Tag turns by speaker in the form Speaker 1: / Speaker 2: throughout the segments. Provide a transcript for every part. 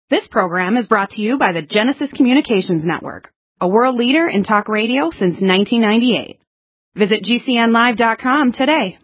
Speaker 1: This program is brought to you by the Genesis Communications Network, a world leader in talk radio since 1998. Visit GCNlive.com today.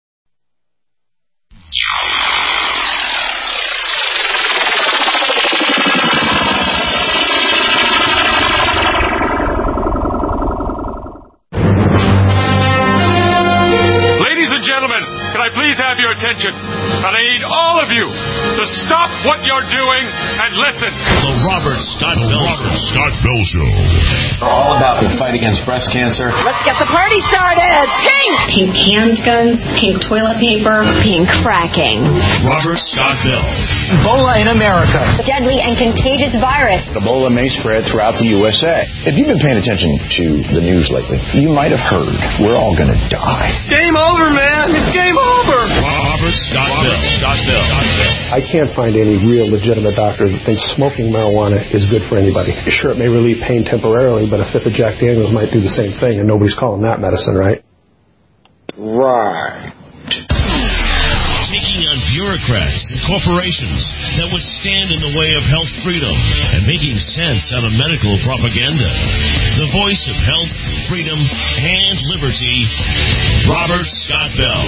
Speaker 2: Ladies and gentlemen, can I please have your attention? And I need all of you to stop what you're doing and listen.
Speaker 3: The Robert Scott Bell Show.
Speaker 4: We're all about the fight against breast cancer.
Speaker 5: Let's get the party started. Pink!
Speaker 6: Pink handguns, pink toilet paper,
Speaker 5: pink cracking.
Speaker 3: Robert Scott Bell.
Speaker 7: Ebola in America.
Speaker 8: A deadly and contagious virus.
Speaker 4: Ebola may spread throughout the USA.
Speaker 9: If you've been paying attention to the news lately, you might have heard we're all going to die.
Speaker 7: Game over, man. It's game over.
Speaker 3: Robert Scott Bell.
Speaker 10: I can't find any real legitimate doctor that thinks smoking marijuana is good for anybody. Sure, it may relieve pain temporarily, but a fifth of Jack Daniels might do the same thing, and nobody's calling that medicine, right?
Speaker 9: Right.
Speaker 3: Taking on bureaucrats and corporations that would stand in the way of health freedom and making sense out of medical propaganda. The voice of health, freedom, and liberty, Robert Scott Bell.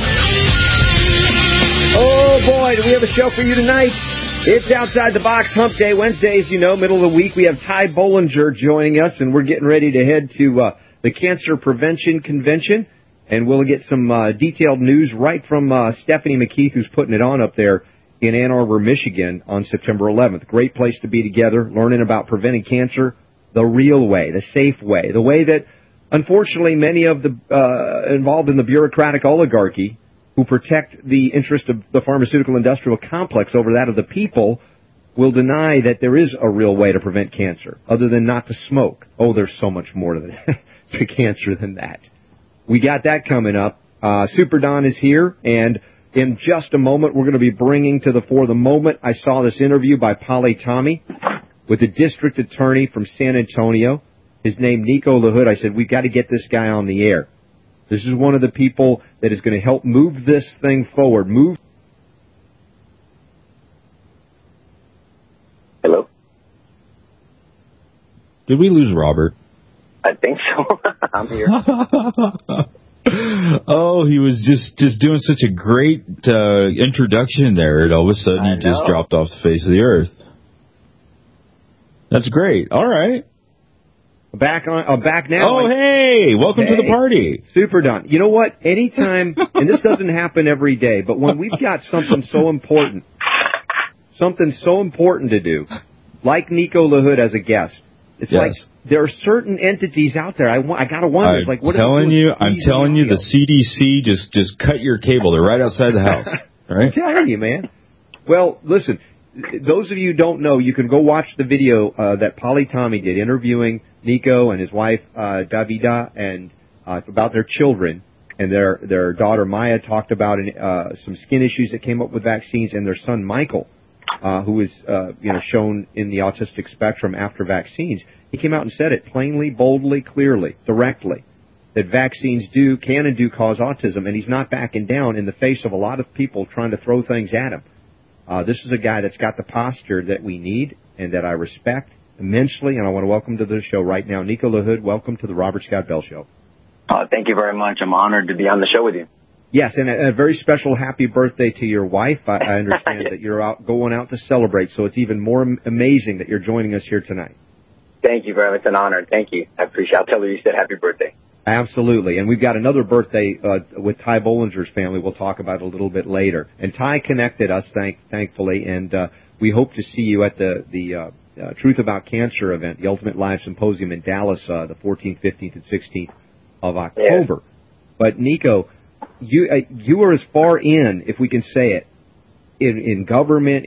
Speaker 11: Oh, boy, do we have a show for you tonight. It's Outside the Box Hump Day. Wednesdays, you know, middle of the week. We have Ty Bollinger joining us, and we're getting ready to head to the Cancer Prevention Convention. And we'll get some detailed news right from Stephanie McKeith, who's putting it on up there in Ann Arbor, Michigan on September 11th. Great place to be together, learning about preventing cancer the real way, the safe way, the way that, unfortunately, many of the involved in the bureaucratic oligarchy who protect the interest of the pharmaceutical industrial complex over that of the people will deny that there is a real way to prevent cancer other than not to smoke. Oh, there's so much more to cancer than that. We got that coming up. Super Don is here, and in just a moment, we're going to be bringing to the fore the moment I saw this interview by Polly Tommy with the district attorney from San Antonio. His name, Nico LaHood. I said, we've got to get this guy on the air. This is one of the people that is going to help move this thing forward.
Speaker 12: Hello?
Speaker 13: Did we lose Robert?
Speaker 12: I think so. I'm here.
Speaker 13: Oh, he was just doing such a great introduction there, and all of a sudden he just dropped off the face of the earth. That's great. All right.
Speaker 11: Back now.
Speaker 13: Oh, hey, welcome to the party.
Speaker 11: Super Don. You know what? Anytime, and this doesn't happen every day, but when we've got something so important to do, like Nico LaHood as a guest, it's like there are certain entities out there. I got to wonder.
Speaker 13: I'm telling you, the CDC just cut your cable. They're right outside the house. Right?
Speaker 11: I'm telling you, man. Well, listen, those of you who don't know, you can go watch the video that Polly Tommy did interviewing Nico and his wife Davida and about their children, and their daughter Maya talked about some skin issues that came up with vaccines, and their son Michael, who was shown in the autistic spectrum after vaccines. He came out and said it plainly, boldly, clearly, directly, that vaccines can and do cause autism, and he's not backing down in the face of a lot of people trying to throw things at him. This is a guy that's got the posture that we need and that I respect immensely, and I want to welcome to the show right now Nico LaHood. Welcome to the Robert Scott Bell Show.
Speaker 12: Thank you very much. I'm honored to be on the show with you.
Speaker 11: Yes, and a very special happy birthday to your wife. I understand that you're going out to celebrate, so it's even more amazing that you're joining us here tonight.
Speaker 12: Thank you very much. It's an honor. Thank you. I appreciate it. I'll tell her you said happy birthday.
Speaker 11: Absolutely. And we've got another birthday with Ty Bollinger's family we'll talk about a little bit later. And Ty connected us, thankfully, and we hope to see you at the Truth About Cancer event, the Ultimate Live Symposium in Dallas, the 14th, 15th, and 16th of October. Yeah. But, Nico, you are as far in, if we can say it, in government,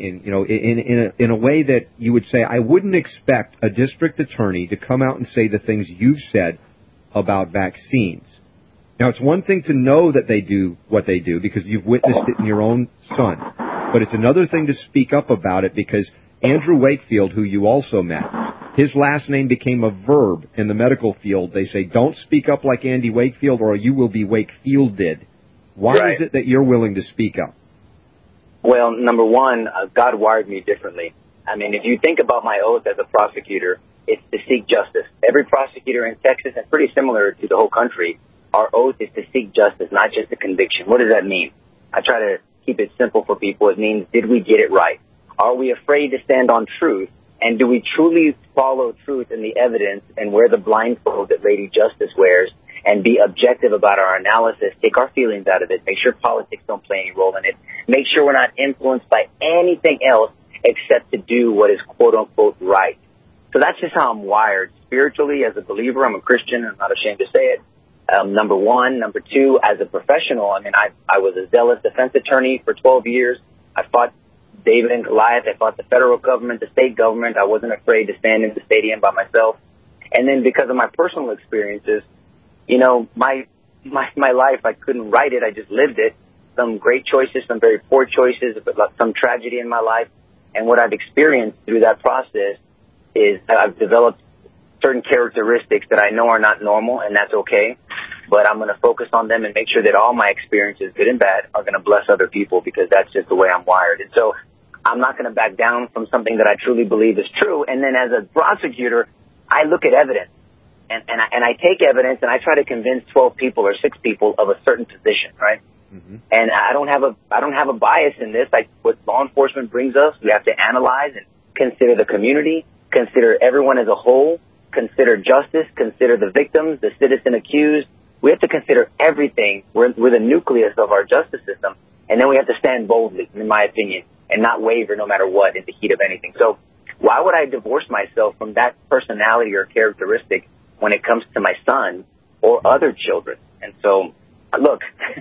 Speaker 11: in a way that you would say, I wouldn't expect a district attorney to come out and say the things you've said about vaccines. Now, it's one thing to know that they do what they do because you've witnessed it in your own son, but it's another thing to speak up about it because Andrew Wakefield, who you also met, his last name became a verb in the medical field. They say, don't speak up like Andy Wakefield or you will be Wakefielded. Why is it that you're willing to speak up?
Speaker 12: Well, number one, God wired me differently. I mean, if you think about my oath as a prosecutor, it's to seek justice. Every prosecutor in Texas, and pretty similar to the whole country, our oath is to seek justice, not just a conviction. What does that mean? I try to keep it simple for people. It means, did we get it right? Are we afraid to stand on truth? And do we truly follow truth in the evidence and wear the blindfold that Lady Justice wears and be objective about our analysis, take our feelings out of it, make sure politics don't play any role in it, make sure we're not influenced by anything else except to do what is quote-unquote right. So that's just how I'm wired. Spiritually, as a believer, I'm a Christian. I'm not ashamed to say it. Number one. Number two, as a professional, I mean, I was a zealous defense attorney for 12 years. I fought David and Goliath. I fought the federal government, the state government. I wasn't afraid to stand in the stadium by myself. And then because of my personal experiences, you know, my life, I couldn't write it. I just lived it. Some great choices, some very poor choices, but some tragedy in my life. And what I've experienced through that process is I've developed certain characteristics that I know are not normal, and that's okay. But I'm going to focus on them and make sure that all my experiences, good and bad, are going to bless other people, because that's just the way I'm wired. And so I'm not going to back down from something that I truly believe is true. And then as a prosecutor, I look at evidence. And I take evidence and I try to convince 12 people or 6 people of a certain position, right? Mm-hmm. And I don't have a bias in this. Like what law enforcement brings us, we have to analyze and consider the community, consider everyone as a whole, consider justice, consider the victims, the citizen accused. We have to consider everything. We're the nucleus of our justice system. And then we have to stand boldly, in my opinion, and not waver no matter what in the heat of anything. So why would I divorce myself from that personality or characteristic when it comes to my son or other children? And so, look,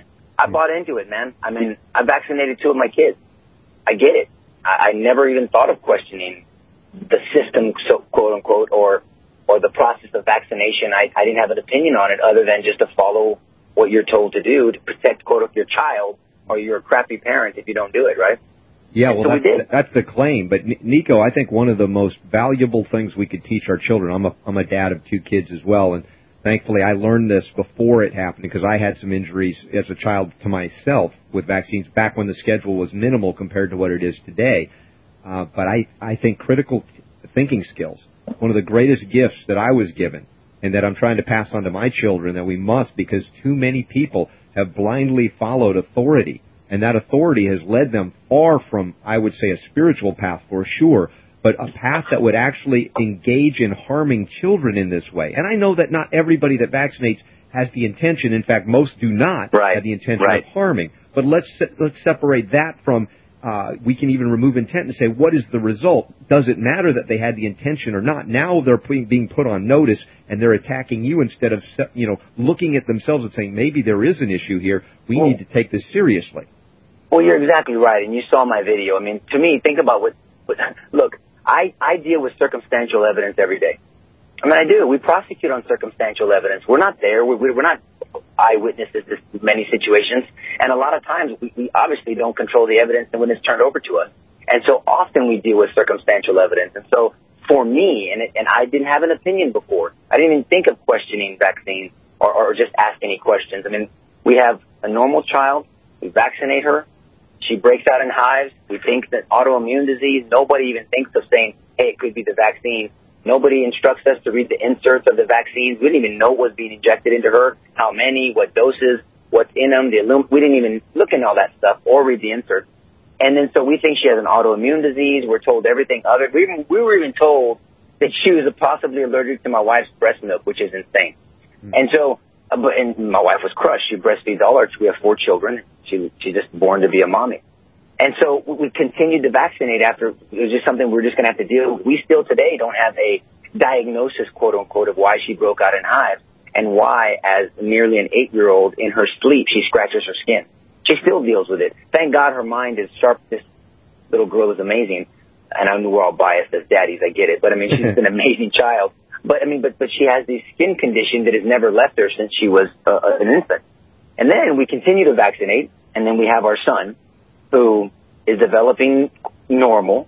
Speaker 12: I bought into it, man. I mean, I vaccinated 2 of my kids. I get it. I never even thought of questioning the system, so quote unquote, or the process of vaccination. I didn't have an opinion on it other than just to follow what you're told to do to protect, quote unquote, your child, or you're a crappy parent if you don't do it, right?
Speaker 11: Yeah, well, that's the claim. But Nico, I think one of the most valuable things we could teach our children. I'm a dad of 2 kids as well, and thankfully I learned this before it happened, because I had some injuries as a child to myself with vaccines back when the schedule was minimal compared to what it is today. But I think critical thinking skills, one of the greatest gifts that I was given and that I'm trying to pass on to my children, that we must, because too many people have blindly followed authority. And that authority has led them far from, I would say, a spiritual path for sure, but a path that would actually engage in harming children in this way. And I know that not everybody that vaccinates has the intention. In fact, most do not have the intention of harming. But let's separate that from, we can even remove intent and say, what is the result? Does it matter that they had the intention or not? Now they're being put on notice, and they're attacking you instead of, looking at themselves and saying, maybe there is an issue here. We need to take this seriously.
Speaker 12: Well, you're exactly right, and you saw my video. I mean, to me, think about look, I deal with circumstantial evidence every day. I mean, I do. We prosecute on circumstantial evidence. We're not there. We're not eyewitnesses to many situations, and a lot of times we obviously don't control the evidence when it's turned over to us. And so often we deal with circumstantial evidence. And so for me, and I didn't have an opinion before. I didn't even think of questioning vaccines or just ask any questions. I mean, we have a normal child. We vaccinate her. She breaks out in hives. We think that autoimmune disease. Nobody even thinks of saying, hey, it could be the vaccine. Nobody instructs us to read the inserts of the vaccines. We didn't even know what was being injected into her, how many, what doses, what's in them. We didn't even look into all that stuff or read the inserts. And then so we think she has an autoimmune disease. We're told everything other. We were even told that she was possibly allergic to my wife's breast milk, which is insane. Mm-hmm. And so, and my wife was crushed. She breastfeeds all our. We have 4 children. She's just born to be a mommy. And so we continued to vaccinate after. It was just something we're just going to have to deal with. We still today don't have a diagnosis, quote unquote, of why she broke out in hives and why, as nearly an 8-year-old, in her sleep, she scratches her skin. She still deals with it. Thank God her mind is sharp. This little girl is amazing. And I know we're all biased as daddies. I get it. But I mean, she's an amazing child. But I mean, but she has this skin condition that has never left her since she was an infant. And then we continue to vaccinate. And then we have our son, who is developing normal,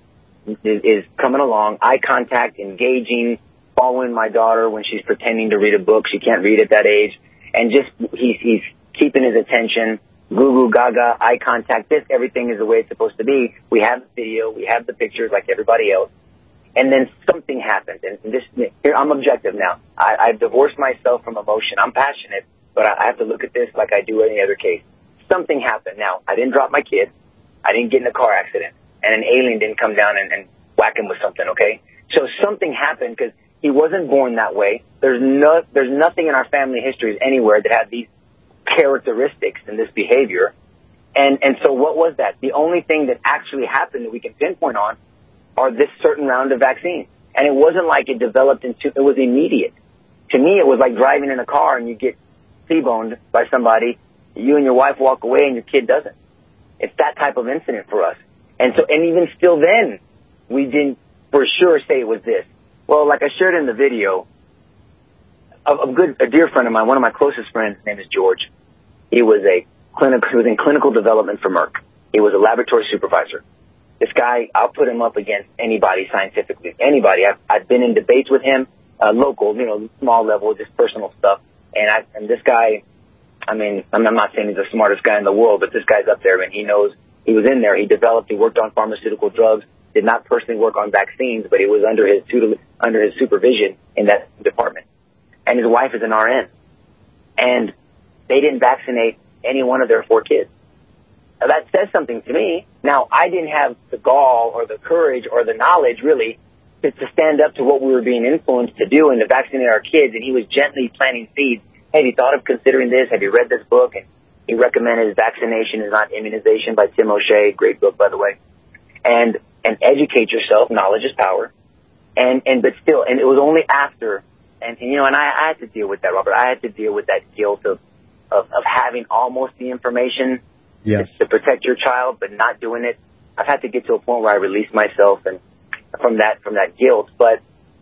Speaker 12: is coming along, eye contact, engaging, following my daughter when she's pretending to read a book. She can't read at that age. And just he's keeping his attention. goo gaga, eye contact, everything is the way it's supposed to be. We have the video, we have the pictures like everybody else. And then something happened. And here, I'm objective now. I've divorced myself from emotion. I'm passionate, but I have to look at this like I do any other case. Something happened. Now, I didn't drop my kid. I didn't get in a car accident. And an alien didn't come down and whack him with something, okay? So something happened because he wasn't born that way. There's nothing in our family histories anywhere that had these characteristics and this behavior. And so what was that? The only thing that actually happened that we can pinpoint on are this certain round of vaccines. And it wasn't like it developed it was immediate. To me, it was like driving in a car and you get T-boned by somebody, you and your wife walk away and your kid doesn't. It's that type of incident for us. And even still then, we didn't for sure say it was this. Well, like I shared in the video, a dear friend of mine, one of my closest friends, his name is George. He was in clinical development for Merck. He was a laboratory supervisor. This guy, I'll put him up against anybody scientifically. Anybody. I've been in debates with him, local, small level, just personal stuff. And this guy, I mean, I'm not saying he's the smartest guy in the world, but this guy's up there and he knows. He was in there. He worked on pharmaceutical drugs, did not personally work on vaccines, but he was under his supervision in that department. And his wife is an RN. And they didn't vaccinate any one of their 4 kids. Now, that says something to me. Now, I didn't have the gall or the courage or the knowledge, really, to stand up to what we were being influenced to do and to vaccinate our kids. And he was gently planting seeds. Have you thought of considering this? Have you read this book? And he recommended Vaccination is Not Immunization by Tim O'Shea. Great book, by the way. And educate yourself. Knowledge is power. But still, and it was only after, and I had to deal with that, Robert. I had to deal with that guilt of having almost the information. Yes. To protect your child, but not doing it. I've had to get to a point where I release myself and from that guilt. But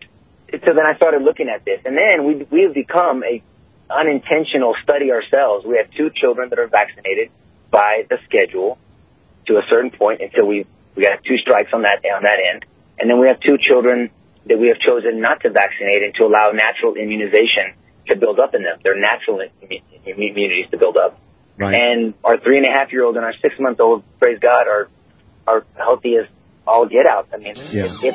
Speaker 12: so then I started looking at this, and then we have become a unintentional study ourselves. We have 2 children that are vaccinated by the schedule to a certain point until we got 2 strikes on that end, and then we have 2 children that we have chosen not to vaccinate and to allow natural immunization to build up in them. Their natural immunities to build up. Right. And our 3.5-year-old and our 6-month-old, praise God, are healthy as all get out. I mean,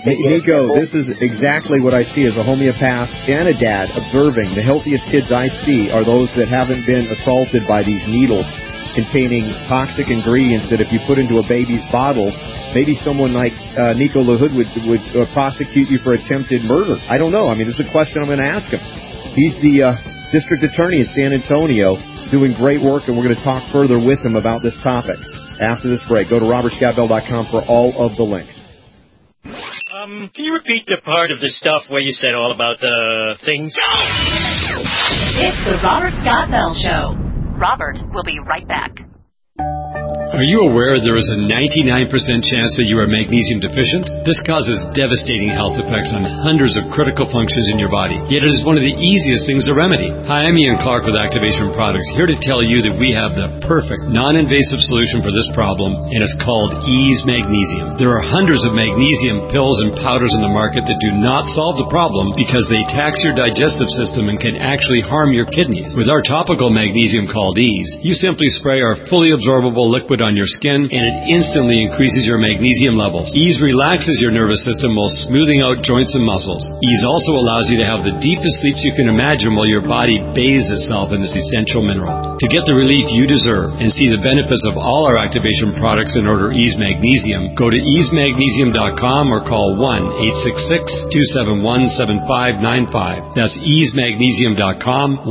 Speaker 11: Nico, this is exactly what I see as a homeopath and a dad observing. The healthiest kids I see are those that haven't been assaulted by these needles containing toxic ingredients that if you put into a baby's bottle, maybe someone like Nico LaHood would prosecute you for attempted murder. I don't know. I mean, this is a question I'm going to ask him. He's the district attorney in San Antonio, doing great work, and we're going to talk further with him about this topic after this break. Go to robertscabell.com for all of the links.
Speaker 14: Can you repeat the part of the stuff where you said all about the things?
Speaker 5: It's the Robert Scott Bell Show. Robert will be right back.
Speaker 15: Are you aware there is a 99% chance that you are magnesium deficient? This causes devastating health effects on hundreds of critical functions in your body, yet it is one of the easiest things to remedy. Hi, I'm Ian Clark with Activation Products, here to tell you that we have the perfect, non-invasive solution for this problem, and it's called Ease Magnesium. There are hundreds of magnesium pills and powders in the market that do not solve the problem because they tax your digestive system and can actually harm your kidneys. With our topical magnesium called Ease, you simply spray our fully absorbable liquid on your skin, and it instantly increases your magnesium levels. Ease relaxes your nervous system while smoothing out joints and muscles. Ease also allows you to have the deepest sleeps you can imagine while your body bathes itself in this essential mineral. To get the relief you deserve and see the benefits of all our Activation products and order Ease Magnesium, go to easemagNesium.com or call 1-866-271-7595. That's easemagNesium.com,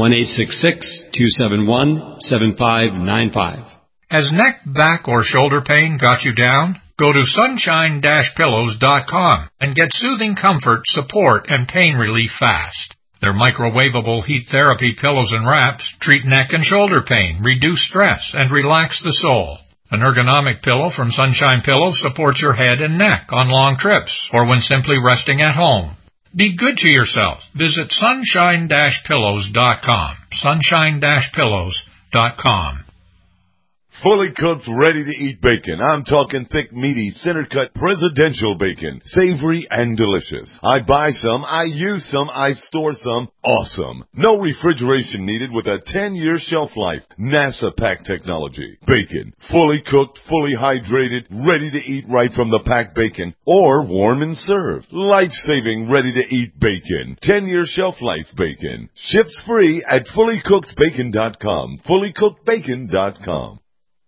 Speaker 15: 1-866-271-7595.
Speaker 16: Has neck, back, or shoulder pain got you down? Go to sunshine-pillows.com and get soothing comfort, support, and pain relief fast. Their microwavable heat therapy pillows and wraps treat neck and shoulder pain, reduce stress, and relax the soul. An ergonomic pillow from Sunshine Pillows supports your head and neck on long trips or when simply resting at home. Be good to yourself. Visit sunshine-pillows.com. Sunshine-pillows.com.
Speaker 17: Fully cooked, ready-to-eat bacon. I'm talking thick, meaty, center-cut presidential bacon. Savory and delicious. I buy some, I use some, I store some. Awesome. No refrigeration needed with a 10-year shelf life. NASA pack technology. Bacon. Fully cooked, fully hydrated, ready to eat right from the packed bacon. Or warm and served. Life-saving, ready-to-eat bacon. 10-year shelf life bacon. Ships free at fullycookedbacon.com. Fullycookedbacon.com.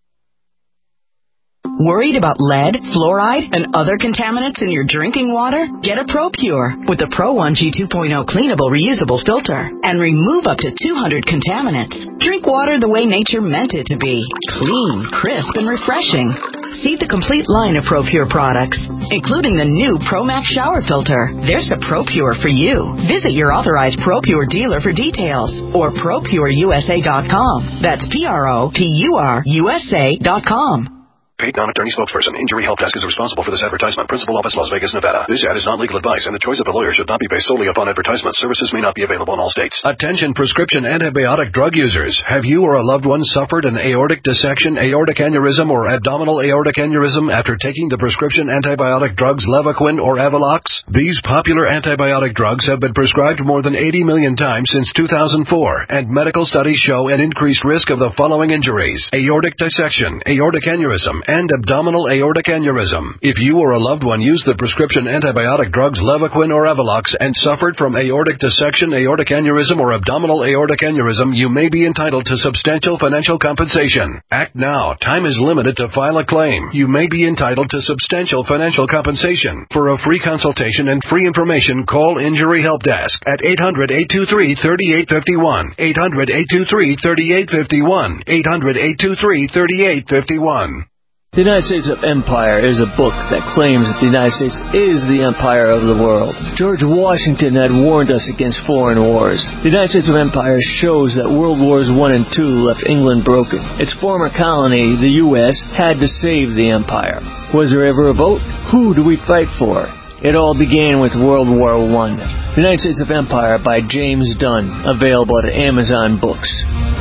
Speaker 18: Worried about lead, fluoride, and other contaminants in your drinking water? Get a ProPure with the Pro 1G 2.0 cleanable reusable filter and remove up to 200 contaminants. Drink water the way nature meant it to be. Clean, crisp, and refreshing. See the complete line of ProPure products, including the new ProMax shower filter. There's a ProPure for you. Visit your authorized ProPure dealer for details or ProPureUSA.com. That's ProPureUSA.com.
Speaker 19: Paid non-attorney spokesperson. Injury Help Desk is responsible for this advertisement. Principal office, Las Vegas, Nevada. This ad is not legal advice, and the choice of the lawyer should not be based solely upon advertisement. Services may not be available in all states. Attention prescription antibiotic drug users. Have you or a loved one suffered an aortic dissection, aortic aneurysm, or abdominal aortic aneurysm after taking the prescription antibiotic drugs Levaquin or Avelox? These popular antibiotic drugs have been prescribed more than 80 million times since 2004, and medical studies show an increased risk of the following injuries: aortic dissection, aortic aneurysm, and abdominal aortic aneurysm. If you or a loved one used the prescription antibiotic drugs Levaquin or Avelox and suffered from aortic dissection, aortic aneurysm, or abdominal aortic aneurysm, you may be entitled to substantial financial compensation. Act now. Time is limited to file a claim. You may be entitled to substantial financial compensation. For a free consultation and free information, call Injury Help Desk at 800-823-3851. 800-823-3851. 800-823-3851.
Speaker 20: The United States of Empire is a book that claims that the United States is the empire of the world. George Washington had warned us against foreign wars. The United States of Empire shows that World Wars I and II left England broken. Its former colony, the U.S., had to save the empire. Was there ever a vote? Who do we fight for? It all began with World War I. The United States of Empire by James Dunn, available at Amazon Books.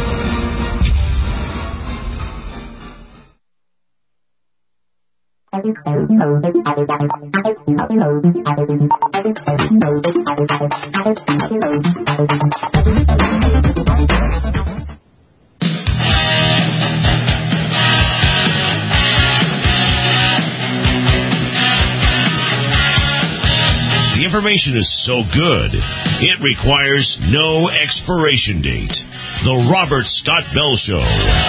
Speaker 5: The
Speaker 3: information is so good, it requires no expiration date. The Robert Scott Bell Show.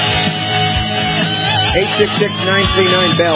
Speaker 11: 866-939-BELL,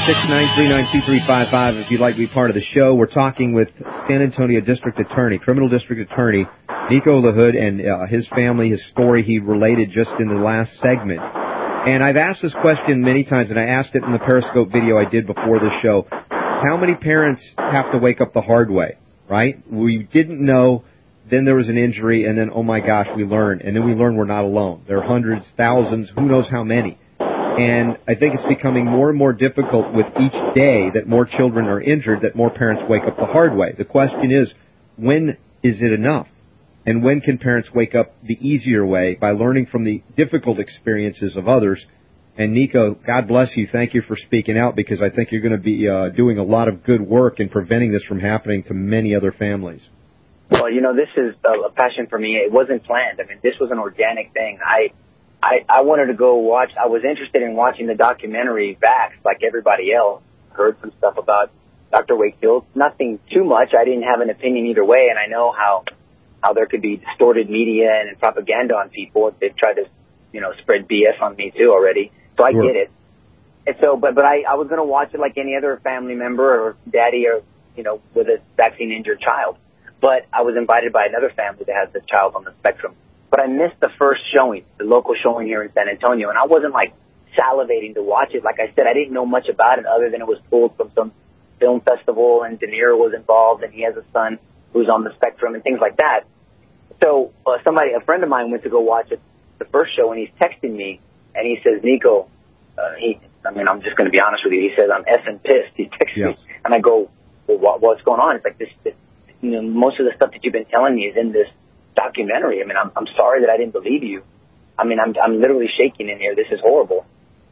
Speaker 11: 866-939-2355 if you'd like to be part of the show. We're talking with San Antonio District Attorney, Criminal District Attorney, Nico LaHood, and his family, his story he related just in the last segment. And I've asked this question many times, and I asked it in the Periscope video I did before the show. How many parents have to wake up the hard way, right? We didn't know, then there was an injury, and then, oh my gosh, we learned. And then we learned we're not alone. There are hundreds, thousands, who knows how many. And I think it's becoming more and more difficult with each day that more children are injured, that more parents wake up the hard way. The question is, when is it enough? And when can parents wake up the easier way by learning from the difficult experiences of others? And Nico, God bless you. Thank you for speaking out, because I think you're going to be doing a lot of good work in preventing this from happening to many other families.
Speaker 12: Well, you know, this is a passion for me. It wasn't planned. I mean, this was an organic thing. I wanted to go watch. I was interested in watching the documentary Vax, like everybody else. Heard some stuff about Dr. Wakefield. Nothing too much. I didn't have an opinion either way, and I know how there could be distorted media and propaganda on people. They've tried to, spread BS on me too already. So I get it. And so, but I was going to watch it like any other family member or daddy or, with a vaccine injured child. But I was invited by another family that has a child on the spectrum. But I missed the first showing, the local showing here in San Antonio, and I wasn't salivating to watch it. Like I said, I didn't know much about it other than it was pulled from some film festival, and De Niro was involved, and he has a son who's on the spectrum and things like that. So a friend of mine went to go watch it, the first show, and he's texting me, and he says, Nico, I'm just going to be honest with you. He says, I'm effing pissed. He texts me, and I go, well, what's going on? It's like this, most of the stuff that you've been telling me is in this documentary. I mean, I'm sorry that I didn't believe you. I mean, I'm literally shaking in here. This is horrible.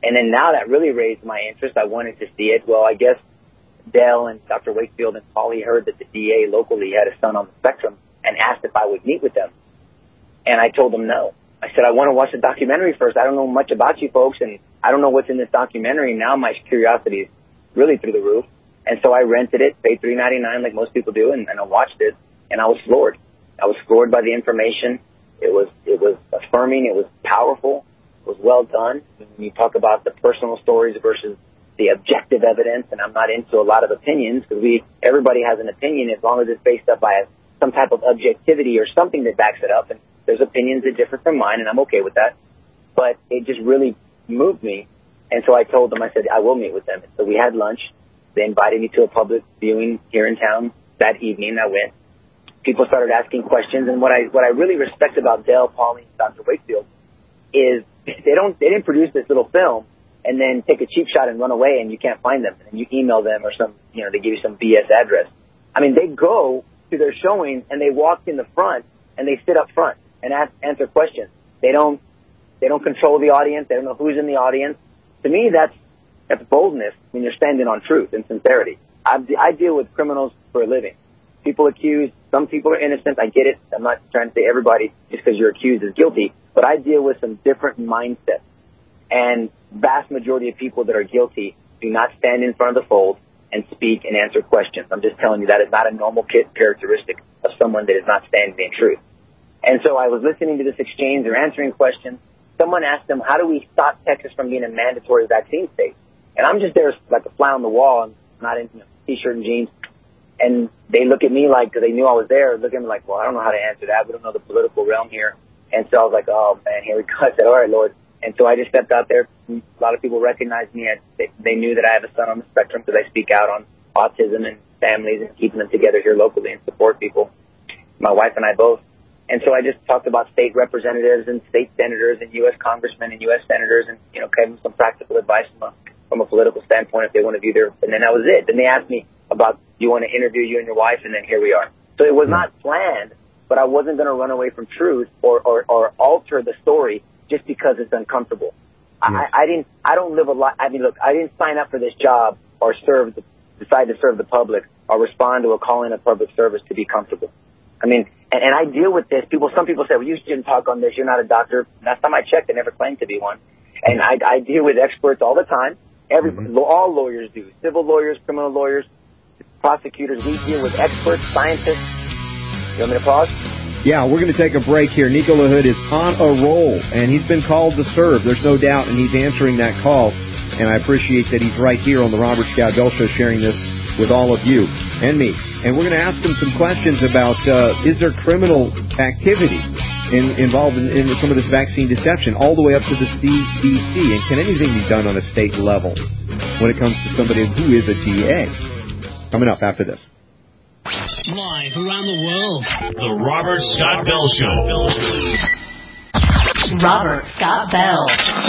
Speaker 12: And then now that really raised my interest. I wanted to see it. Well, I guess Dell and Dr. Wakefield and Paulie heard that the DA locally had a son on the spectrum and asked if I would meet with them. And I told them no. I said, I want to watch the documentary first. I don't know much about you folks, and I don't know what's in this documentary. Now my curiosity is really through the roof. And so I rented it, paid $3.99 like most people do, and I watched it, and I was floored. I was floored by the information. It was affirming. It was powerful. It was well done. When you talk about the personal stories versus the objective evidence, and I'm not into a lot of opinions because everybody has an opinion as long as it's based up by some type of objectivity or something that backs it up. And there's opinions that differ from mine, and I'm okay with that. But it just really moved me. And so I told them, I said, I will meet with them. So we had lunch. They invited me to a public viewing here in town that evening. I went. People started asking questions. And what I really respect about Dell, Paulie, and Dr. Wakefield is they didn't produce this little film and then take a cheap shot and run away and you can't find them. And you email them or they give you some BS address. I mean, they go to their showing and they walk in the front and they sit up front and answer questions. They don't control the audience. They don't know who's in the audience. To me, that's boldness when you're standing on truth and sincerity. I deal with criminals for a living. People accused. Some people are innocent. I get it. I'm not trying to say everybody just because you're accused is guilty. But I deal with some different mindsets. And vast majority of people that are guilty do not stand in front of the fold and speak and answer questions. I'm just telling you that is not a normal characteristic of someone that is not standing in truth. And so I was listening to this exchange. They're answering questions. Someone asked them, how do we stop Texas from being a mandatory vaccine state? And I'm just there like a fly on the wall. I'm not in T-shirt and jeans. And they look at me like, because they knew I was there, look at me like, well, I don't know how to answer that. We don't know the political realm here. And so I was like, oh, man, here we go. I said, all right, Lord. And so I just stepped out there. A lot of people recognized me. They knew that I have a son on the spectrum because I speak out on autism and families and keeping them together here locally and support people. My wife and I both. And so I just talked about state representatives and state senators and U.S. congressmen and U.S. senators and, gave them some practical advice from a political standpoint if they want to view their, and then that was it. Then they asked me about, do you want to interview you and your wife? And then here we are. So it was not planned, but I wasn't going to run away from truth or alter the story just because it's uncomfortable. Yes. I don't live a lot. I mean, look, I didn't sign up for this job or decide to serve the public or respond to a calling of public service to be comfortable. I mean, and I deal with this. Some people say, well, you shouldn't talk on this. You're not a doctor. Last time I checked, I never claimed to be one. And I deal with experts all the time. All lawyers do. Civil lawyers, criminal lawyers, prosecutors. We deal with experts, scientists. You want me to pause?
Speaker 11: Yeah, we're going to take a break here. Nico LaHood is on a roll, and he's been called to serve. There's no doubt, and he's answering that call. And I appreciate that he's right here on the Robert Scott Bell Show sharing this with all of you and me. And we're going to ask him some questions about is there criminal activity involved in some of this vaccine deception all the way up to the CDC? And can anything be done on a state level when it comes to somebody who is a DA? Coming up after this.
Speaker 3: Live around the world, the Robert Scott Bell Show.
Speaker 5: Robert Scott Bell.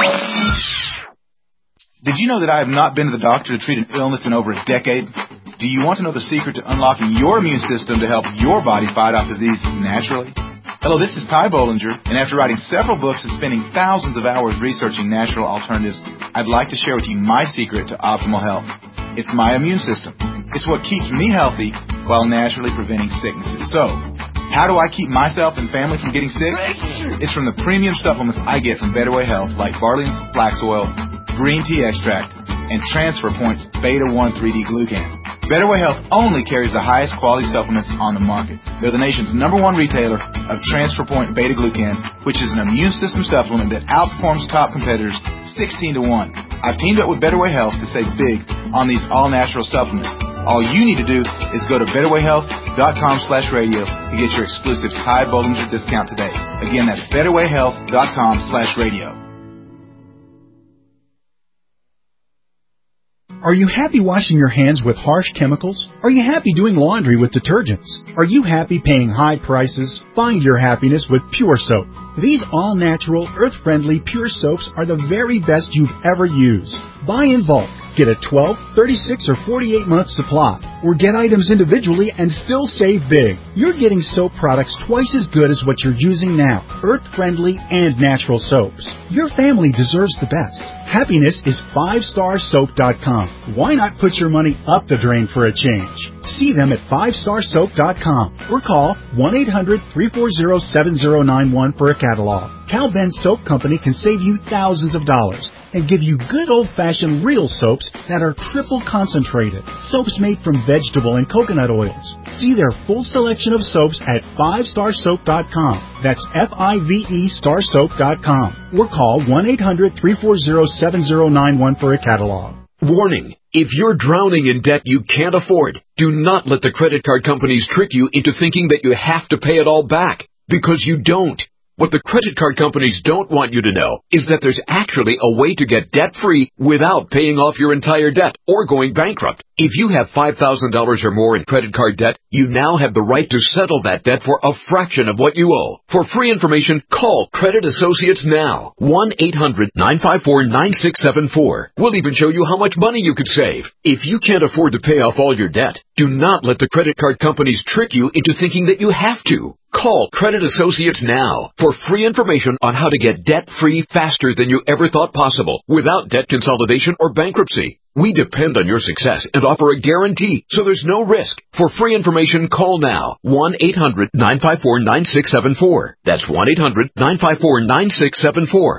Speaker 21: Did you know that I have not been to the doctor to treat an illness in over a decade? Do you want to know the secret to unlocking your immune system to help your body fight off disease naturally? Hello, this is Ty Bollinger, and after writing several books and spending thousands of hours researching natural alternatives, I'd like to share with you my secret to optimal health. It's my immune system. It's what keeps me healthy while naturally preventing sicknesses. So, how do I keep myself and family from getting sick? It's from the premium supplements I get from Better Way Health, like Barley's Flax Oil, Green Tea Extract, and Transfer Point's Beta-1 3D Glucan. Better Way Health only carries the highest quality supplements on the market. They're the nation's #1 retailer of Transfer Point Beta Glucan, which is an immune system supplement that outperforms top competitors 16 to 1. I've teamed up with Better Way Health to save big on these all-natural supplements. All you need to do is go to betterwayhealth.com/radio to get your exclusive Ty Bollinger discount today. Again, that's betterwayhealth.com/radio.
Speaker 22: Are you happy washing your hands with harsh chemicals? Are you happy doing laundry with detergents? Are you happy paying high prices? Find your happiness with Pure Soap. These all-natural, earth-friendly Pure Soaps are the very best you've ever used. Buy in bulk. Get a 12, 36, or 48-month supply, or get items individually and still save big. You're getting soap products twice as good as what you're using now, earth-friendly and natural soaps. Your family deserves the best. Happiness is 5starsoap.com. Why not put your money up the drain for a change? See them at 5starsoap.com or call 1-800-340-7091 for a catalog. Cal Ben Soap Company can save you thousands of dollars and give you good old-fashioned real soaps that are triple concentrated. Soaps made from vegetable and coconut oils. See their full selection of soaps at 5starsoap.com. That's F-I-V-E starsoap.com. Or call 1-800-340-7091 for a catalog.
Speaker 1: Warning. If you're drowning in debt you can't afford, do not let the credit card companies trick you into thinking that you have to pay it all back, because you don't. What the credit card companies don't want you to know is that there's actually a way to get debt-free without paying off your entire debt or going bankrupt. If you have $5,000 or more in credit card debt, you now have the right to settle that debt for a fraction of what you owe. For free information, call Credit Associates now. 1-800-954-9674. We'll even show you how much money you could save. If you can't afford to pay off all your debt, do not let the credit card companies trick you into thinking that you have to. Call Credit Associates now for free information on how to get debt-free faster than you ever thought possible without debt consolidation or bankruptcy. We depend on your success and offer a guarantee, so there's no risk. For free information, call now. 1-800-954-9674. That's 1-800-954-9674.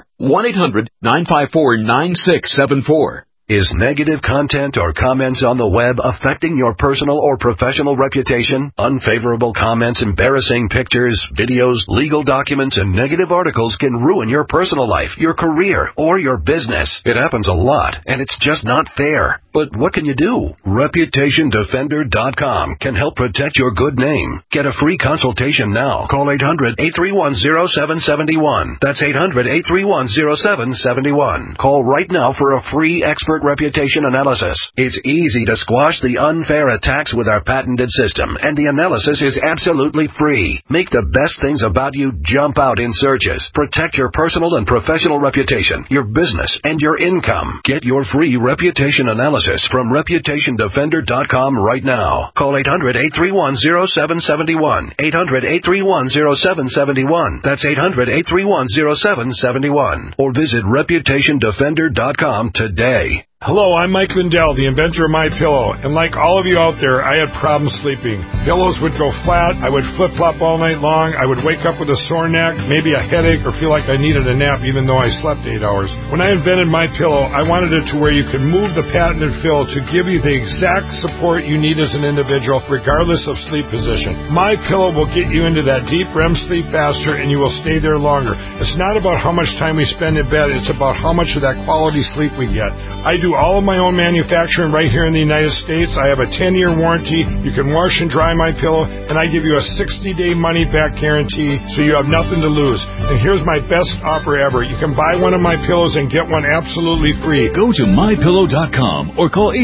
Speaker 1: 1-800-954-9674.
Speaker 19: Is negative content or comments on the web affecting your personal or professional reputation? Unfavorable comments, embarrassing pictures, videos, legal documents, and negative articles can ruin your personal life, your career, or your business. It happens a lot, and it's just not fair. But what can you do? ReputationDefender.com can help protect your good name. Get a free consultation now. Call 800-831-0771. That's 800-831-0771. Call right now for a free expert reputation analysis. It's easy to squash the unfair attacks with our patented system, and the analysis is absolutely free. Make the best things about you jump out in searches. Protect your personal and professional reputation, your business, and your income. Get your free reputation analysis from ReputationDefender.com right now. Call 800-831-0771. 800-831-0771. That's 800-831-0771. Or visit ReputationDefender.com today.
Speaker 2: Hello, I'm Mike Lindell, the inventor of MyPillow, and like all of you out there, I had problems sleeping. Pillows would go flat, I would flip-flop all night long, I would wake up with a sore neck, maybe a headache, or feel like I needed a nap even though I slept 8 hours. When I invented MyPillow, I wanted it to where you could move the patented fill to give you the exact support you need as an individual, regardless of sleep position. MyPillow will get you into that deep REM sleep faster, and you will stay there longer. It's not about how much time we spend in bed, it's about how much of that quality sleep we get. I do all of my own manufacturing right here in the United States. I have a 10-year warranty. You can wash and dry my pillow, and I give you a 60-day money-back guarantee, so you have nothing to lose. And here's my best offer ever. You can buy one of my pillows and get one absolutely free.
Speaker 23: Go to MyPillow.com or call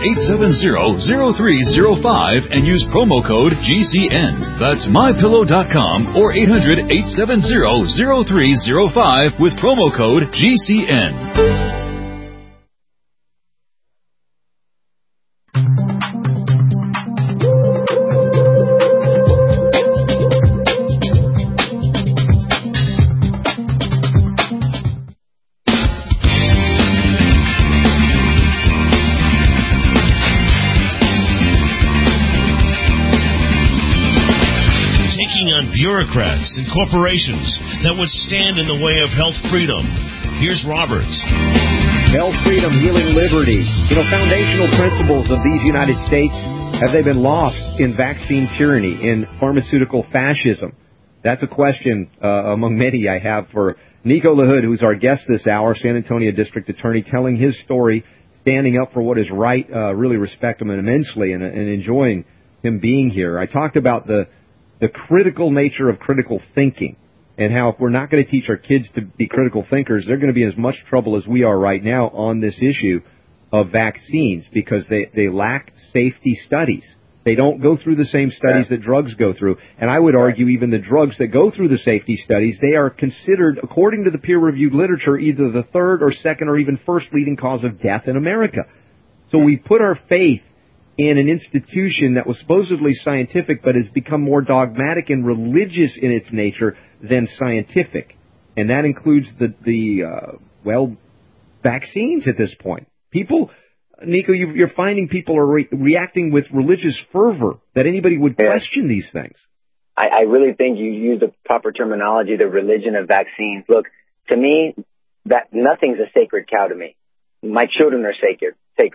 Speaker 23: 800-870-0305 and use promo code GCN. That's MyPillow.com or 800-870-0305 with promo code GCN.
Speaker 3: Bureaucrats and corporations that would stand in the way of health freedom. Here's Robert.
Speaker 11: Health freedom, healing liberty. You know, foundational principles of these United States, have they been lost in vaccine tyranny, in pharmaceutical fascism? That's a question among many I have for Nico LaHood, who's our guest this hour, San Antonio District Attorney, telling his story, standing up for what is right. Really respect him immensely and enjoying him being here. I talked about the critical nature of critical thinking and how if we're not going to teach our kids to be critical thinkers, they're going to be in as much trouble as we are right now on this issue of vaccines because they lack safety studies. They don't go through the same studies that drugs go through. And I would argue even the drugs that go through the safety studies, they are considered, according to the peer-reviewed literature, either the third or second or even first leading cause of death in America. So we put our faith in an institution that was supposedly scientific but has become more dogmatic and religious in its nature than scientific. And that includes vaccines at this point. People, Nico, you're finding people are reacting with religious fervor that anybody would question these things.
Speaker 12: I really think you use the proper terminology, the religion of vaccines. Look, to me, that nothing's a sacred cow to me. My children are sacred.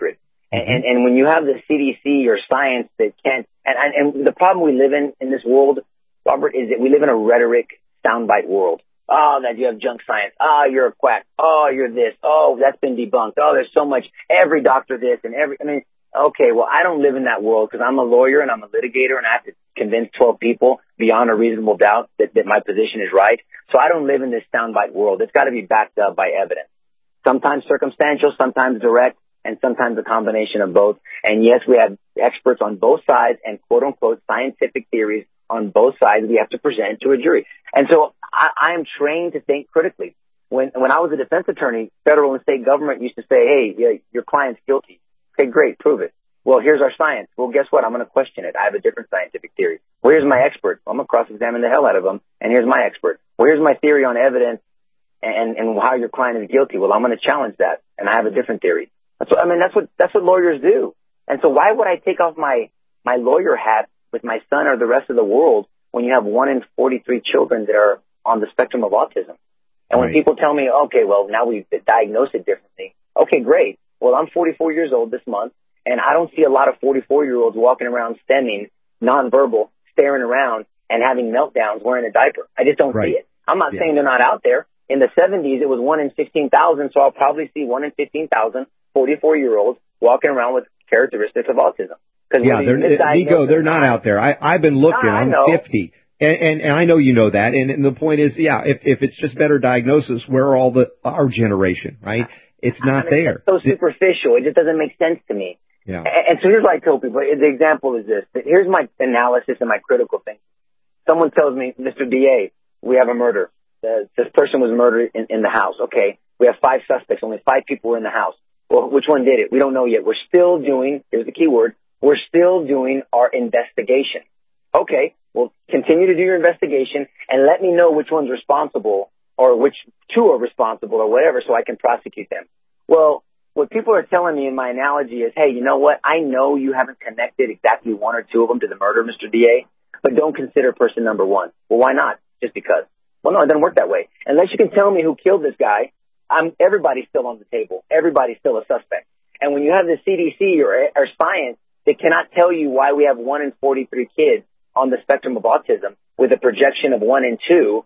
Speaker 12: And when you have the CDC or science that can't, and the problem we live in this world, Robert, is that we live in a rhetoric soundbite world. Oh, that you have junk science. Oh, you're a quack. Oh, you're this. Oh, that's been debunked. Oh, there's so much. Every doctor this and okay, well, I don't live in that world because I'm a lawyer and I'm a litigator and I have to convince 12 people beyond a reasonable doubt that my position is right. So I don't live in this soundbite world. It's got to be backed up by evidence. Sometimes circumstantial, sometimes direct, and sometimes a combination of both. And yes, we have experts on both sides and quote-unquote scientific theories on both sides we have to present to a jury. And so I am trained to think critically. When I was a defense attorney, federal and state government used to say, hey, your client's guilty. Okay, great, prove it. Well, here's our science. Well, guess what? I'm going to question it. I have a different scientific theory. Well, here's my expert. I'm going to cross-examine the hell out of him, and here's my expert. Well, here's my theory on evidence and how your client is guilty. Well, I'm going to challenge that, and I have a different theory. That's what lawyers do. And so why would I take off my lawyer hat with my son or the rest of the world when you have 1 in 43 children that are on the spectrum of autism? And when people tell me, okay, well, now we diagnose it differently. Okay, great. Well, I'm 44 years old this month, and I don't see a lot of 44-year-olds walking around stemming, nonverbal, staring around, and having meltdowns wearing a diaper. I just don't see it. I'm not saying they're not out there. In the 70s, it was 1 in 16,000, so I'll probably see 1 in 15,000 44-year-olds walking around with characteristics of autism.
Speaker 11: Yeah, Nico, they're not out there. I've been looking. I'm 50. And I know you know that. And the point is, if it's just better diagnosis, where are all our generation, right? It's not there.
Speaker 12: It's so superficial. It just doesn't make sense to me.
Speaker 11: Yeah.
Speaker 12: And so here's what I tell people. The example is this. Here's my analysis and my critical thing. Someone tells me, Mr. DA, we have a murder. This person was murdered in the house. Okay. We have 5 suspects. Only 5 people were in the house. Well, which one did it? We don't know yet. We're still doing, here's the key word, we're still doing our investigation. Okay. Well, continue to do your investigation and let me know which one's responsible or which 2 are responsible or whatever so I can prosecute them. Well, what people are telling me in my analogy is, hey, you know what? I know you haven't connected exactly 1 or 2 of them to the murder, Mr. DA, but don't consider person number 1. Well, why not? Just because. Well, no, it doesn't work that way. Unless you can tell me who killed this guy, everybody's still on the table. Everybody's still a suspect. And when you have the CDC or science that cannot tell you why we have 1 in 43 kids on the spectrum of autism with a projection of 1 in 2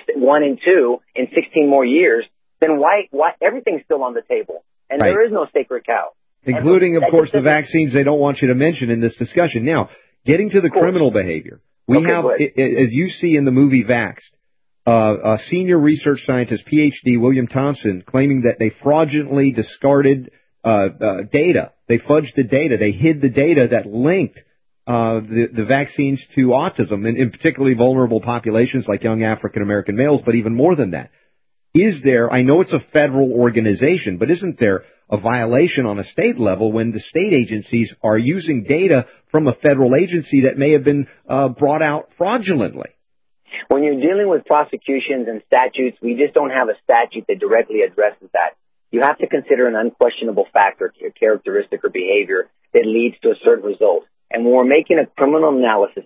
Speaker 12: in 16 more years, then why everything's still on the table? And there is no sacred cow.
Speaker 11: Including, of course, the vaccines they don't want you to mention in this discussion. Now, getting to the criminal behavior, we have, as you see in the movie Vaxxed, a senior research scientist, PhD, William Thompson, claiming that they fraudulently discarded data. They fudged the data. They hid the data that linked the vaccines to autism, and in particularly vulnerable populations like young African-American males, but even more than that. Is there, I know it's a federal organization, but isn't there a violation on a state level when the state agencies are using data from a federal agency that may have been brought out fraudulently?
Speaker 12: When you're dealing with prosecutions and statutes, we just don't have a statute that directly addresses that. You have to consider an unquestionable fact or characteristic or behavior that leads to a certain result. And when we're making a criminal analysis,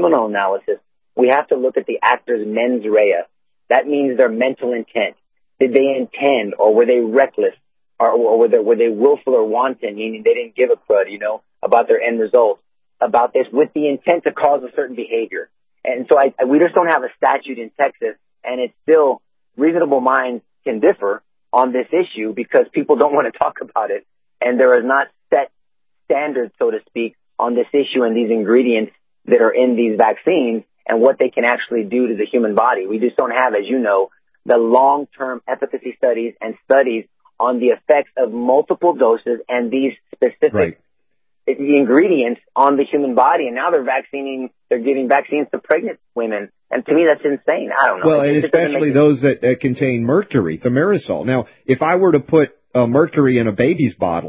Speaker 12: we have to look at the actor's mens rea. That means their mental intent. Did they intend, or were they reckless, or were they willful or wanton, meaning they didn't give a crud, about their end result, about this, with the intent to cause a certain behavior. And so we just don't have a statute in Texas, and it's still, reasonable minds can differ on this issue because people don't want to talk about it, and there is not set standards, so to speak, on this issue and these ingredients that are in these vaccines and what they can actually do to the human body. We just don't have, as you know, the long-term efficacy studies and studies on the effects of multiple doses and these specific the ingredients on the human body. And now they're giving vaccines to pregnant women. And to me, that's insane. I don't know.
Speaker 11: Well, and especially those that contain mercury, thimerosal. Now, if I were to put mercury in a baby's bottle,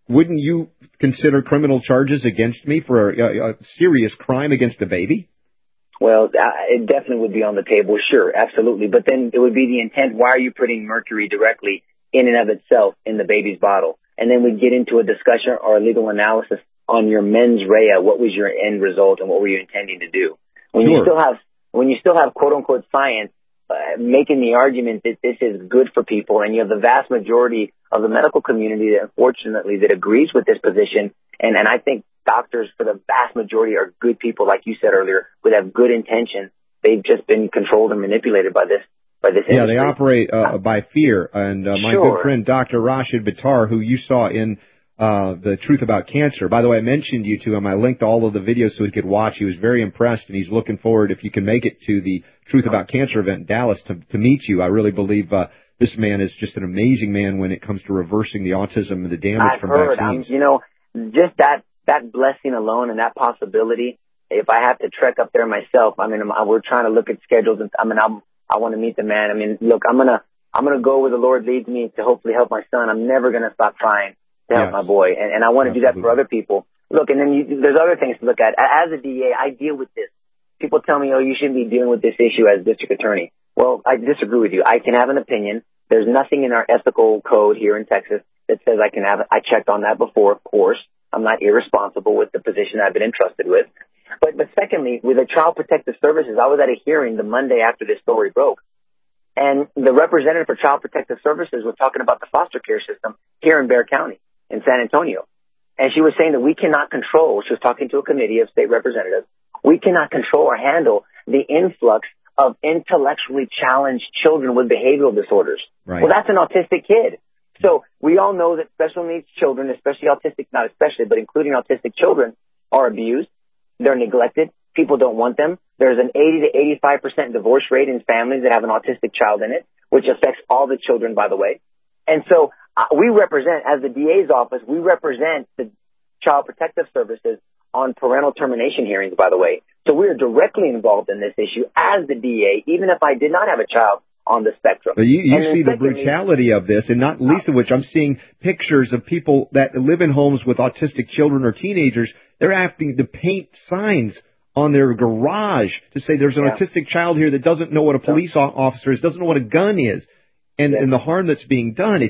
Speaker 11: wouldn't you consider criminal charges against me for a serious crime against a baby?
Speaker 12: Well, it definitely would be on the table, sure, absolutely. But then it would be the intent, why are you putting mercury directly in and of itself in the baby's bottle? And then we'd get into a discussion or a legal analysis on your mens rea. What was your end result and what were you intending to do? When you still have quote unquote science making the argument that this is good for people, and you have the vast majority of the medical community that, unfortunately, that agrees with this position, and I think doctors, for the vast majority, are good people, like you said earlier, would have good intentions. They've just been controlled and manipulated by this industry.
Speaker 11: Yeah, they operate by fear. And my good friend, Dr. Rashid Bittar, who you saw in The Truth About Cancer. By the way, I mentioned you to him. I linked all of the videos so he could watch. He was very impressed, and he's looking forward, if you can make it to the Truth About Cancer event in Dallas, to meet you. I really believe this man is just an amazing man when it comes to reversing the autism and the damage from vaccines.
Speaker 12: Just that blessing alone and that possibility, if I have to trek up there myself, we're trying to look at schedules, and I want to meet the man. Look, I'm gonna go where the Lord leads me to hopefully help my son. I'm never gonna stop trying to help my boy, and I want to do that for other people. Look, and then there's other things to look at. As a DA, I deal with this. People tell me, you shouldn't be dealing with this issue as district attorney. Well, I disagree with you. I can have an opinion. There's nothing in our ethical code here in Texas that says I can have it. I checked on that before, of course. I'm not irresponsible with the position I've been entrusted with. But secondly, with the Child Protective Services, I was at a hearing the Monday after this story broke. And the representative for Child Protective Services was talking about the foster care system here in Bexar County in San Antonio. And she was saying that we cannot control, she was talking to a committee of state representatives, we cannot control or handle the influx of intellectually challenged children with behavioral disorders. Right. Well, that's an autistic kid. So we all know that special needs children, especially autistic, not especially, but including autistic children, are abused. They're neglected. People don't want them. There's an 80 to 85% divorce rate in families that have an autistic child in it, which affects all the children, by the way. And so we represent, as the DA's office, we represent the Child Protective Services on parental termination hearings, by the way. So we are directly involved in this issue as the DA, even if I did not have a child on the spectrum.
Speaker 11: But you see the brutality of this, and not least of which I'm seeing pictures of people that live in homes with autistic children or teenagers. They're having to paint signs on their garage to say there's an autistic child here that doesn't know what a police officer is, doesn't know what a gun is. And the harm that's being done,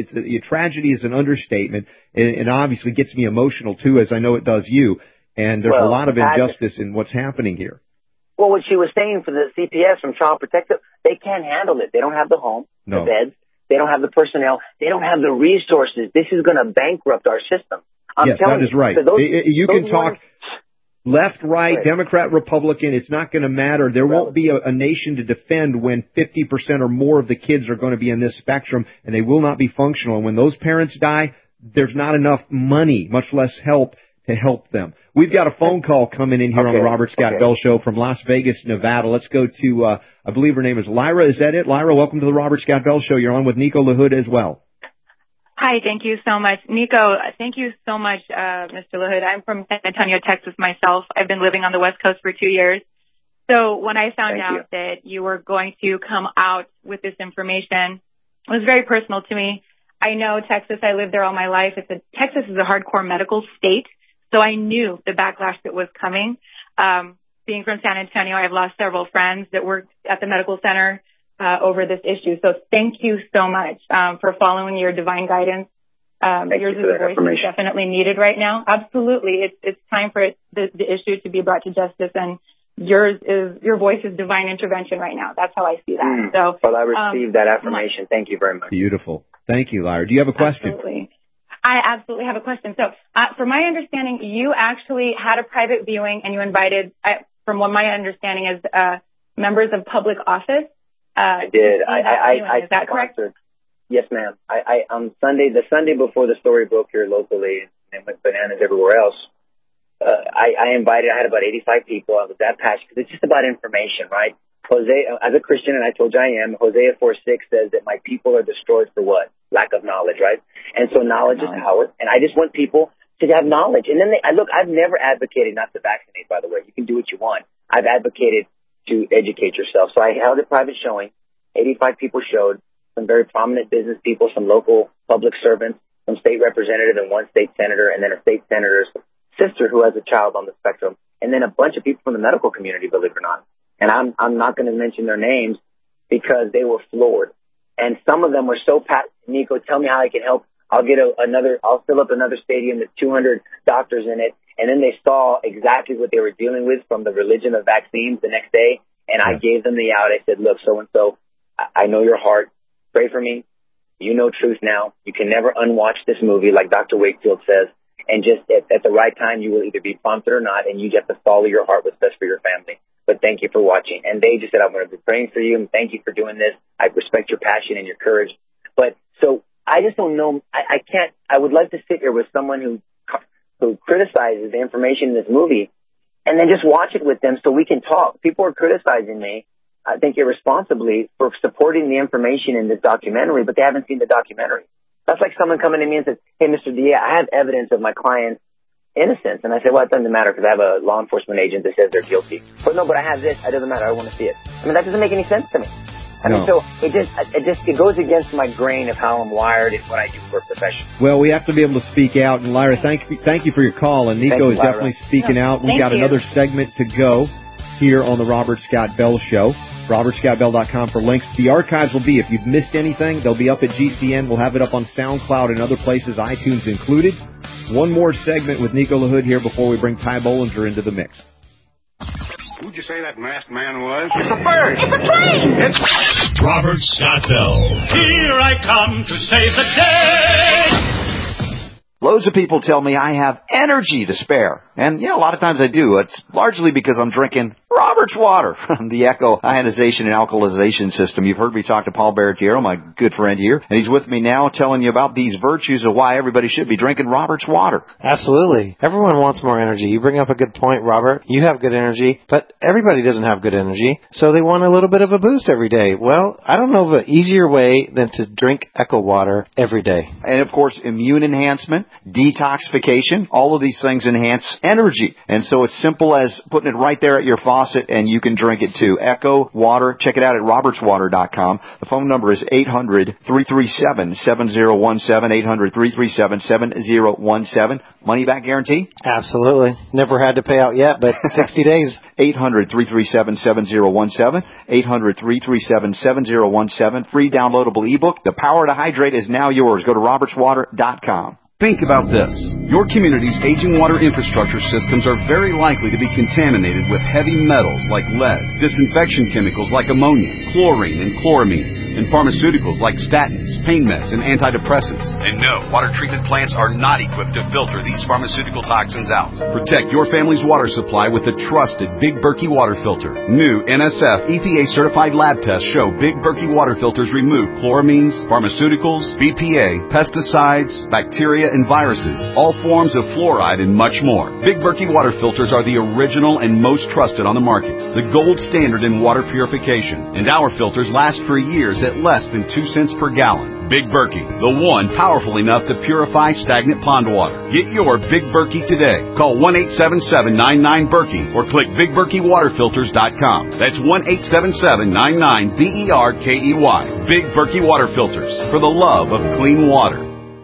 Speaker 11: a tragedy is an understatement, and obviously gets me emotional too, as I know it does you. And there's a lot of injustice in what's happening here.
Speaker 12: Well, what she was saying for the CPS from Child Protective, they can't handle it. They don't have the home, the beds. They don't have the personnel. They don't have the resources. This is going to bankrupt our system.
Speaker 11: Yes, that is right. You can talk left, right, Democrat, Republican. It's not going to matter. There won't be a nation to defend when 50% or more of the kids are going to be in this spectrum, and they will not be functional. And when those parents die, there's not enough money, much less help, to help them. We've got a phone call coming in here on the Robert Scott Bell Show from Las Vegas, Nevada. Let's go to, I believe her name is Lyra. Is that it? Lyra, welcome to the Robert Scott Bell Show. You're on with Nico LaHood as well.
Speaker 4: Hi, thank you so much. Nico, thank you so much, Mr. LaHood. I'm from San Antonio, Texas myself. I've been living on the West Coast for 2 years. So when I found out that you were going to come out with this information, it was very personal to me. I know Texas. I lived there all my life. Texas is a hardcore medical state. So I knew the backlash that was coming. Being from San Antonio, I've lost several friends that worked at the medical center over this issue. So thank you so much for following your divine guidance. Yours is a voice that's definitely needed right now. Absolutely. It's time for the issue to be brought to justice, and your voice is divine intervention right now. That's how I see that.
Speaker 12: Well, I received that affirmation. Thank you very much.
Speaker 11: Beautiful. Thank you, Lyra. Do you have a question?
Speaker 4: Absolutely. I absolutely have a question. So, from my understanding, you actually had a private viewing and you invited, from what my understanding is, members of public office.
Speaker 12: I did.
Speaker 4: Is that correct?
Speaker 12: Yes, ma'am. On Sunday, the Sunday before the story broke here locally and went bananas everywhere else, I had about 85 people. I was that passionate because it's just about information, right? Hosea, as a Christian, and I told you I am, Hosea 4:6 says that my people are destroyed for what? Lack of knowledge, right? And so knowledge is power, and I just want people to have knowledge. And then I've never advocated not to vaccinate, by the way. You can do what you want. I've advocated to educate yourself. So I held a private showing. 85 people showed, some very prominent business people, some local public servants, some state representative and one state senator, and then a state senator's sister who has a child on the spectrum, and then a bunch of people from the medical community, believe it or not. And I'm not going to mention their names because they were floored. And some of them were so passionate. Nico, tell me how I can help. I'll fill up another stadium with 200 doctors in it. And then they saw exactly what they were dealing with from the religion of vaccines the next day. And I gave them the out. I said, look, so-and-so, I know your heart. Pray for me. You know truth now. You can never unwatch this movie, like Dr. Wakefield says. And just at the right time, you will either be prompted or not, and you just have to follow your heart, what's best for your family. But thank you for watching. And they just said, I'm going to be praying for you, and thank you for doing this. I respect your passion and your courage. But so I just don't know. I would like to sit here with someone who criticizes the information in this movie and then just watch it with them so we can talk. People are criticizing me, I think irresponsibly, for supporting the information in this documentary, but they haven't seen the documentary. That's like someone coming to me and says, hey, Mr. DA, I have evidence of my client's innocence. And I say, well, it doesn't matter because I have a law enforcement agent that says they're guilty. But no, but I have this. It doesn't matter. I want to see it. I mean, that doesn't make any sense to me. I mean, so it goes against my grain of how I'm wired and what I do for a profession.
Speaker 11: Well, we have to be able to speak out. And Lyra, thank you for your call. And Nico is definitely speaking out. We've got another segment to go here on the Robert Scott Bell Show. RobertScottBell.com for links. The archives will be, if you've missed anything, they'll be up at GCN. We'll have it up on SoundCloud and other places, iTunes included. One more segment with Nico LaHood here before we bring Ty Bollinger into the mix.
Speaker 6: Who'd you say that masked man was?
Speaker 5: It's a bird! It's a plane!
Speaker 6: It's
Speaker 3: Robert Scott Bell.
Speaker 6: Here I come to save the day!
Speaker 7: Loads of people tell me I have energy to spare. And, yeah, a lot of times I do. It's largely because I'm drinking Robert's water, the Echo ionization and alkalization system. You've heard me talk to Paul Baratiero, my good friend here, and he's with me now telling you about these virtues of why everybody should be drinking Robert's water.
Speaker 10: Absolutely. Everyone wants more energy. You bring up a good point, Robert. You have good energy, but everybody doesn't have good energy, so they want a little bit of a boost every day. Well, I don't know of an easier way than to drink Echo water every day.
Speaker 7: And, of course, immune enhancement, detoxification, all of these things enhance energy. And so it's simple as putting it right there at your faucet, and you can drink it too. Echo Water. Check it out at robertswater.com. The phone number is 800-337-7017, 800-337-7017. Money back guarantee?
Speaker 10: Absolutely. Never had to pay out yet, but 60 days.
Speaker 7: 800-337-7017, 800-337-7017. Free downloadable ebook. The Power to Hydrate is now yours. Go to robertswater.com.
Speaker 8: Think about this. Your community's aging water infrastructure systems are very likely to be contaminated with heavy metals like lead, disinfection chemicals like ammonia, chlorine and chloramines, and pharmaceuticals like statins, pain meds, and antidepressants. And no, water treatment plants are not equipped to filter these pharmaceutical toxins out. Protect your family's water supply with the trusted Big Berkey water filter. New NSF EPA-certified lab tests show Big Berkey water filters remove chloramines, pharmaceuticals, BPA, pesticides, bacteria, and viruses, all forms of fluoride, and much more. Big Berkey water filters are the original and most trusted on the market, the gold standard in water purification, and our filters last for years at less than 2 cents per gallon. Big Berkey, the one powerful enough to purify stagnant pond water. Get your Big Berkey today. Call 1-877-99-BERKEY or click BigBerkeyWaterFilters.com. That's 1-877-99-BERKEY. Big Berkey Water Filters, for the love of clean water.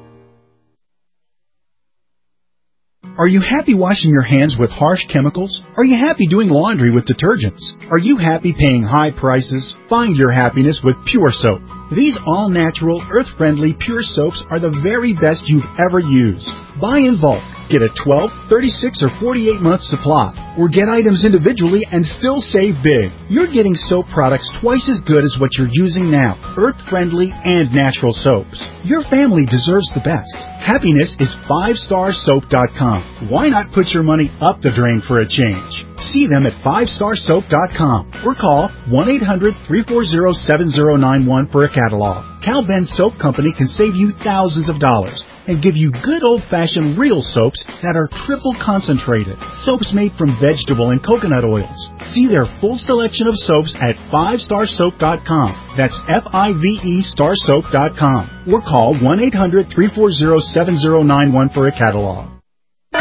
Speaker 22: Are you happy washing your hands with harsh chemicals? Are you happy doing laundry with detergents? Are you happy paying high prices? Find your happiness with Pure Soap. These all-natural, earth-friendly Pure Soaps are the very best you've ever used. Buy in bulk. Get a 12, 36, or 48-month supply. Or get items individually and still save big. You're getting soap products twice as good as what you're using now. Earth-friendly and natural soaps. Your family deserves the best. Happiness is 5starsoap.com. Why not put your money up the drain for a change? See them at 5starsoap.com or call 1-800-340-7091 for a catalog. Cal Ben Soap Company can save you thousands of dollars and give you good old-fashioned real soaps that are triple concentrated. Soaps made from vegetable and coconut oils. See their full selection of soaps at 5starsoap.com. That's F-I-V-E starsoap.com. Or call 1-800-340-7091 for a catalog.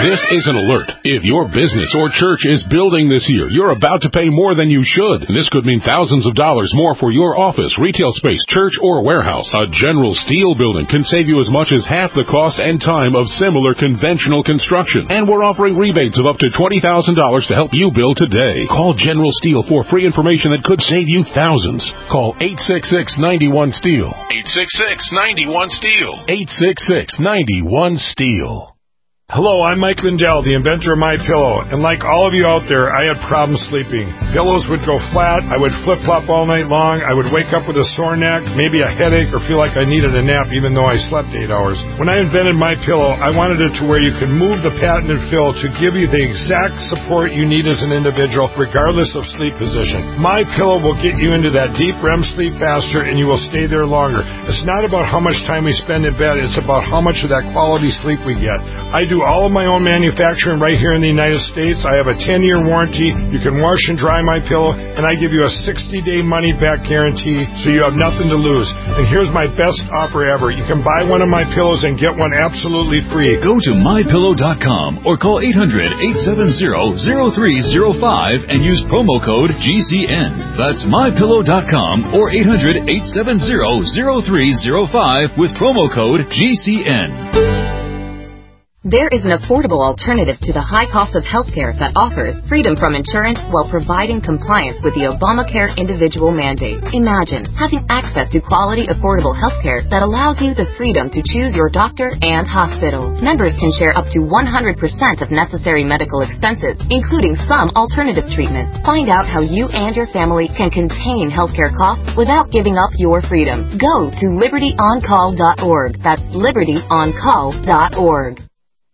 Speaker 9: This is an alert. If your business or church is building this year, you're about to pay more than you should. This could mean thousands of dollars more for your office, retail space, church, or warehouse. A General Steel building can save you as much as half the cost and time of similar conventional construction. And we're offering rebates of up to $20,000 to help you build today. Call General Steel for free information that could save you thousands. Call 866-91-STEEL. 866-91-STEEL. 866-91-STEEL.
Speaker 2: Hello, I'm Mike Lindell, the inventor of MyPillow, and like all of you out there, I had problems sleeping. Pillows would go flat, I would flip-flop all night long, I would wake up with a sore neck, maybe a headache, or feel like I needed a nap even though I slept 8 hours. When I invented MyPillow, I wanted it to where you could move the patented fill to give you the exact support you need as an individual, regardless of sleep position. MyPillow will get you into that deep REM sleep faster, and you will stay there longer. It's not about how much time we spend in bed, it's about how much of that quality sleep we get. I do all of my own manufacturing right here in the United States. I have a 10-year warranty. You can wash and dry my pillow, and I give you a 60-day money-back guarantee, so you have nothing to lose. And here's my best offer ever. You can buy one of my pillows and get one absolutely free.
Speaker 23: Go to MyPillow.com or call 800-870-0305 and use promo code GCN. That's MyPillow.com or 800-870-0305 with promo code GCN.
Speaker 13: There is an affordable alternative to the high cost of healthcare that offers freedom from insurance while providing compliance with the Obamacare individual mandate. Imagine having access to quality, affordable healthcare that allows you the freedom to choose your doctor and hospital. Members can share up to 100% of necessary medical expenses, including some alternative treatments. Find out how you and your family can contain healthcare costs without giving up your freedom. Go to libertyoncall.org. That's libertyoncall.org.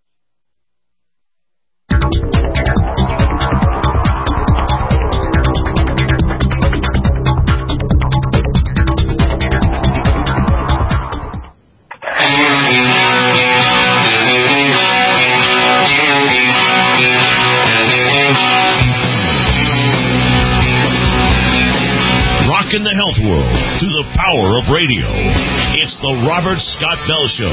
Speaker 3: In the health world through the power of radio. It's the Robert Scott Bell Show.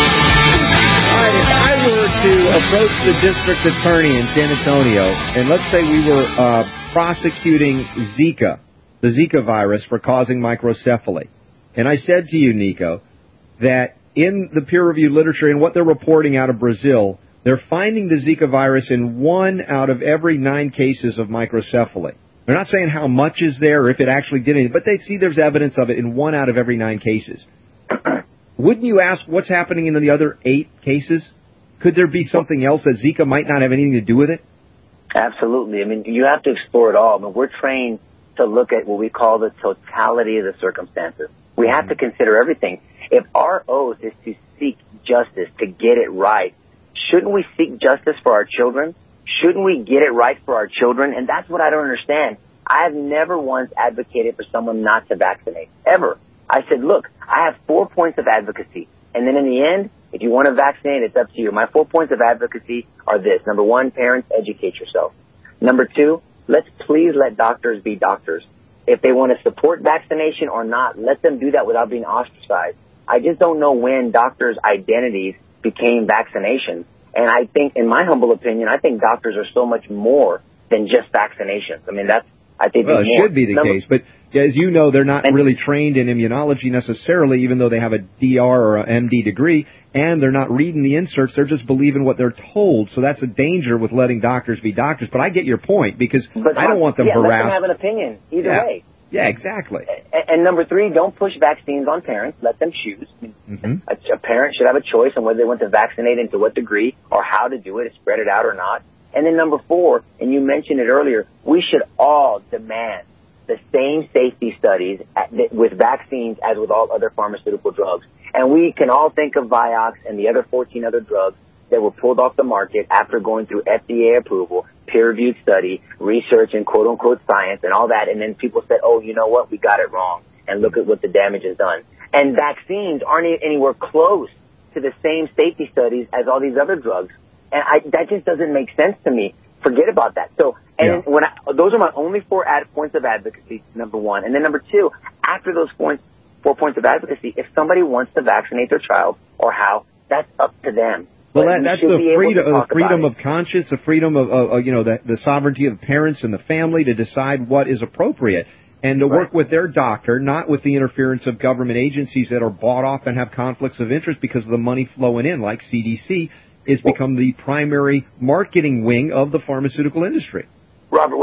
Speaker 11: All right, if I were to approach the district attorney in San Antonio, and let's say we were prosecuting Zika, the Zika virus, for causing microcephaly, and I said to you, Nico, that in the peer-reviewed literature and what they're reporting out of Brazil, they're finding the Zika virus in 1 out of every 9 cases of microcephaly. They're not saying how much is there or if it actually did anything, but they see there's evidence of it in 1 out of every 9 cases. Wouldn't you ask what's happening in the other 8 cases? Could there be something else that Zika might not have anything to do with it?
Speaker 12: Absolutely. I mean, you have to explore it all. I mean, we're trained to look at what we call the totality of the circumstances. We have to consider everything. If our oath is to seek justice, to get it right, shouldn't we seek justice for our children? Shouldn't we get it right for our children? And that's what I don't understand. I have never once advocated for someone not to vaccinate, ever. I said, look, I have 4 points of advocacy. And then in the end, if you want to vaccinate, it's up to you. My 4 points of advocacy are this. Number 1, parents, educate yourself. Number 2, let's please let doctors be doctors. If they want to support vaccination or not, let them do that without being ostracized. I just don't know when doctors' identities became vaccinations. And I think, in my humble opinion, I think doctors are so much more than just vaccinations. I mean, I think
Speaker 11: it should be the case. But as you know, they're not really trained in immunology necessarily, even though they have a DR or an MD degree, and they're not reading the inserts. They're just believing what they're told. So that's a danger with letting doctors be doctors. But I get your point, because I don't want them harassed.
Speaker 12: Let them have an opinion either way.
Speaker 11: Yeah, exactly.
Speaker 12: And number 3, don't push vaccines on parents. Let them choose. A parent should have a choice on whether they want to vaccinate and to what degree or how to do it, spread it out or not. And then number 4, and you mentioned it earlier, we should all demand the same safety studies with vaccines as with all other pharmaceutical drugs. And we can all think of Vioxx and the other 14 other drugs that were pulled off the market after going through FDA approval, peer-reviewed study, research and quote-unquote science and all that. And then people said, oh, you know what, we got it wrong. And look at what the damage has done. And vaccines aren't anywhere close to the same safety studies as all these other drugs. And that just doesn't make sense to me. Forget about that. So, those are my only 4 points of advocacy, number 1. And then number 2, after those 4 points of advocacy, if somebody wants to vaccinate their child or how, that's up to them.
Speaker 11: Well, that's the freedom of conscience, the freedom of the sovereignty of the parents and the family to decide what is appropriate, and to work with their doctor, not with the interference of government agencies that are bought off and have conflicts of interest because of the money flowing in, like CDC has become the primary marketing wing of the pharmaceutical industry.
Speaker 12: Robert,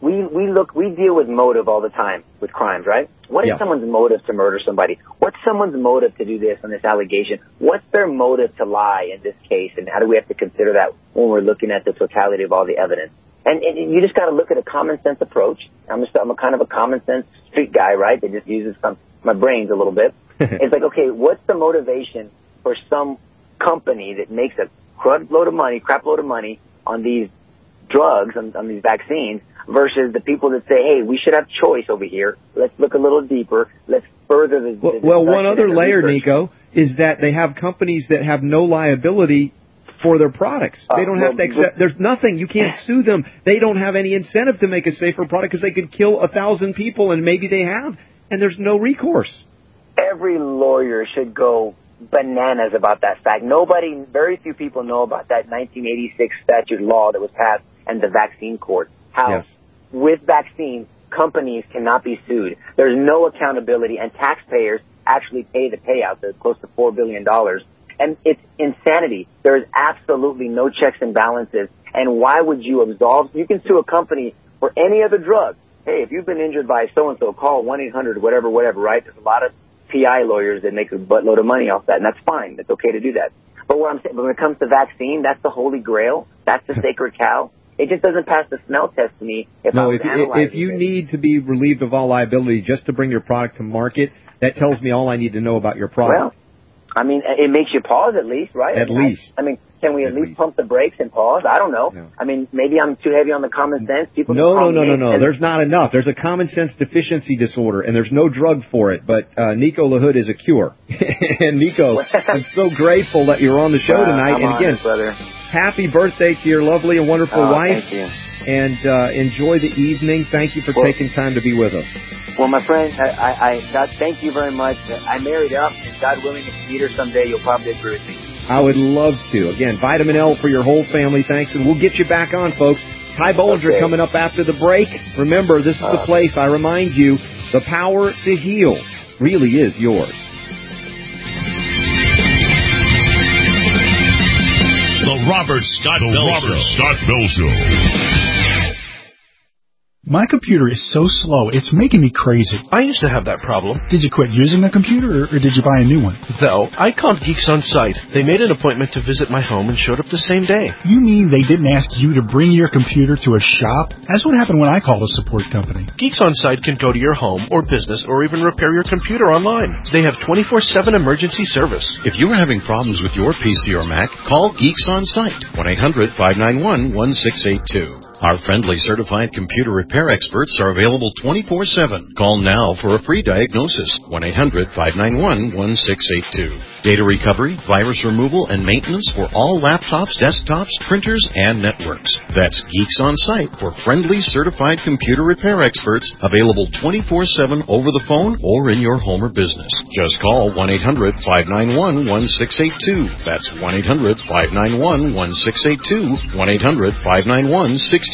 Speaker 12: we deal with motive all the time with crimes, right? What is someone's motive to murder somebody? What's someone's motive to do this on this allegation? What's their motive to lie in this case? And how do we have to consider that when we're looking at the totality of all the evidence? And you just got to look at a common sense approach. I'm a kind of a common sense street guy, right? That just uses my brains a little bit. It's like, okay, what's the motivation for some company that makes a crap load of money on these drugs, on these vaccines, versus the people that say, hey, we should have choice over here. Let's look a little deeper. Let's further the
Speaker 11: Well, one other layer, Nico, is that they have companies that have no liability for their products. They don't have to accept. There's nothing. You can't sue them. They don't have any incentive to make a safer product because they could kill 1,000 people, and maybe they have, and there's no recourse.
Speaker 12: Every lawyer should go bananas about that fact. Very few people know about that 1986 statute law that was passed and the vaccine court. How with vaccines, companies cannot be sued. There's no accountability, and taxpayers actually pay the payouts. It's close to $4 billion. And it's insanity. There is absolutely no checks and balances. And why would you absolve? You can sue a company for any other drug. Hey, if you've been injured by so-and-so, call 1-800, whatever, right? There's a lot of PI lawyers that make a buttload of money off that, and that's fine. That's okay to do that. But what I'm saying, when it comes to vaccine, that's the holy grail. That's the sacred cow. It just doesn't pass the smell test to me.
Speaker 11: If you need to be relieved of all liability just to bring your product to market, that tells me all I need to know about your product.
Speaker 12: Well, I mean, it makes you pause at least, right?
Speaker 11: At least.
Speaker 12: I mean, can we at least pump the brakes and pause? I don't know. I mean, maybe I'm too heavy on the common sense.
Speaker 11: No. There's not enough. There's a common sense deficiency disorder, and there's no drug for it. But Nico LaHood is a cure. And Nico, I'm so grateful that you're on the show tonight. And again,
Speaker 12: brother,
Speaker 11: happy birthday to your lovely and wonderful wife.
Speaker 12: Thank you.
Speaker 11: And enjoy the evening. Thank you for taking time to be with us.
Speaker 12: Well, my friend, God, thank you very much. I married up, and God willing, if you meet her someday, you'll probably agree with me.
Speaker 11: I would love to. Again, Vitamin L for your whole family. Thanks, and we'll get you back on, folks. Ty Bollinger coming up after the break. Remember, this is the place, I remind you, the power to heal really is yours.
Speaker 3: The Robert Scott Bell Show.
Speaker 22: My computer is so slow, it's making me crazy.
Speaker 14: I used to have that problem.
Speaker 22: Did you quit using a computer, or did you buy a new one?
Speaker 14: No, I called Geeks On Site. They made an appointment to visit my home and showed up the same day.
Speaker 22: You mean they didn't ask you to bring your computer to a shop? That's what happened when I called a support company.
Speaker 14: Geeks On Site can go to your home or business or even repair your computer online. They have 24/7 emergency service.
Speaker 15: If you're having problems with your PC or Mac, call Geeks On Site. 1-800-591-1682. Our friendly certified computer repair experts are available 24/7. Call now for a free diagnosis. 1-800-591-1682. Data recovery, virus removal, and maintenance for all laptops, desktops, printers, and networks. That's Geeks On Site for friendly certified computer repair experts available 24/7 over the phone or in your home or business. Just call 1-800-591-1682. That's 1-800-591-1682. 1-800-591-1682.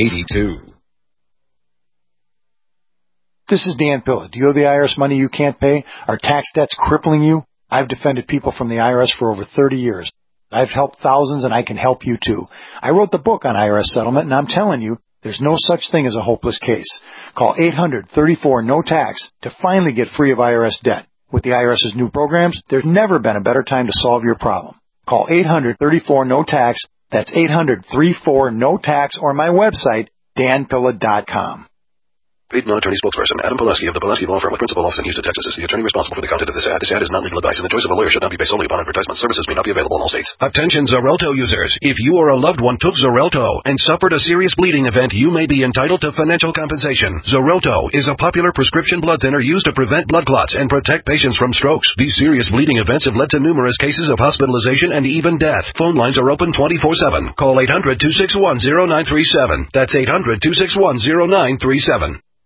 Speaker 16: This is Dan Pilla. Do you owe the IRS money you can't pay? Are tax debts crippling you? I've defended people from the IRS for over 30 years. I've helped thousands, and I can help you too. I wrote the book on IRS settlement, and I'm telling you, there's no such thing as a hopeless case. Call 800-34-NO-TAX to finally get free of IRS debt. With the IRS's new programs, there's never been a better time to solve your problem. Call 800-34-NO-TAX. That's 800-34-NO-TAX, or my website, danpilla.com.
Speaker 19: Paid non-attorney spokesperson Adam Pileski of the Pileski Law Firm with principal office in Houston, Texas is the attorney responsible for the content of this ad. This ad is not legal advice, and the choice of a lawyer should not be based solely upon advertisement. Services may not be available in all states. Attention Xarelto users. If you or a loved one took Xarelto and suffered a serious bleeding event, you may be entitled to financial compensation. Xarelto is a popular prescription blood thinner used to prevent blood clots and protect patients from strokes. These serious bleeding events have led to numerous cases of hospitalization and even death. Phone lines are open 24/7. Call 800-261-0937. That's 800-261-0937.